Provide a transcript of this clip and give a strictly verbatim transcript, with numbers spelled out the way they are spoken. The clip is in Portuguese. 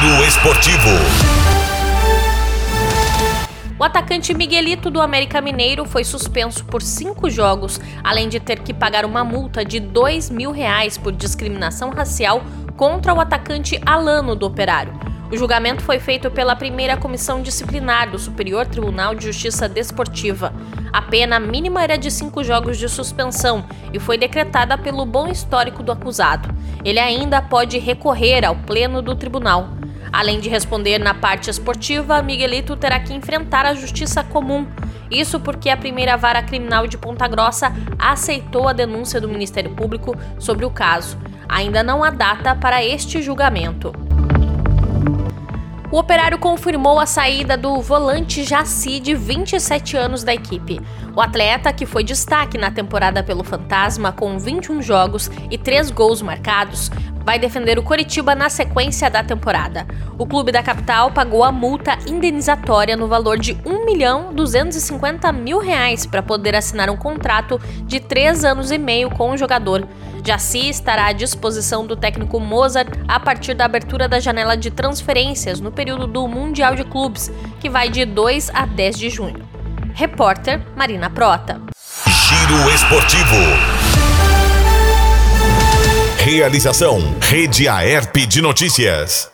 Giro Esportivo. O atacante Miguelito do América Mineiro foi suspenso por cinco jogos, além de ter que pagar uma multa de dois mil reais por discriminação racial contra o atacante Alano do Operário. O julgamento foi feito pela primeira comissão disciplinar do Superior Tribunal de Justiça Desportiva. A pena mínima era de cinco jogos de suspensão e foi decretada pelo bom histórico do acusado. Ele ainda pode recorrer ao pleno do tribunal. Além de responder na parte esportiva, Miguelito terá que enfrentar a justiça comum. Isso porque a primeira vara criminal de Ponta Grossa aceitou a denúncia do Ministério Público sobre o caso. Ainda não há data para este julgamento. O Operário confirmou a saída do volante Jaci, de vinte e sete anos, da equipe. O atleta, que foi destaque na temporada pelo Fantasma com vinte e um jogos e três gols marcados, vai defender o Coritiba na sequência da temporada. O clube da capital pagou a multa indenizatória no valor de um milhão duzentos e cinquenta mil reais para poder assinar um contrato de três anos e meio com o jogador. Jaci estará à disposição do técnico Mozart a partir da abertura da janela de transferências no período do Mundial de Clubes, que vai de dois a dez de junho. Repórter Marina Prota. Giro Esportivo. Realização Rede Aerp de Notícias.